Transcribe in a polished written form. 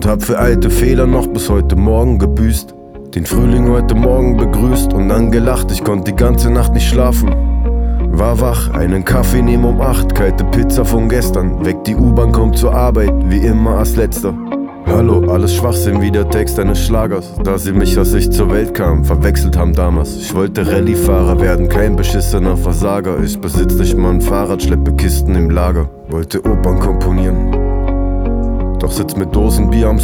Hab für alte Fehler noch bis heute Morgen gebüßt, den Frühling heute Morgen begrüßt und dann gelacht. Ich konnte die ganze Nacht nicht schlafen, war wach, einen Kaffee nehmen um 8, kalte Pizza von gestern, weg die U-Bahn, kommt zur Arbeit, wie immer als letzter. Hallo, alles Schwachsinn wie der Text eines Schlagers, da sie mich, als ich zur Welt kam, verwechselt haben damals. Ich wollte Rallye-Fahrer werden, kein beschissener Versager. Ich besitz nicht mal ein Fahrrad, schleppe Kisten im Lager. Wollte Opern komponieren, doch sitz mit Dosen Bier am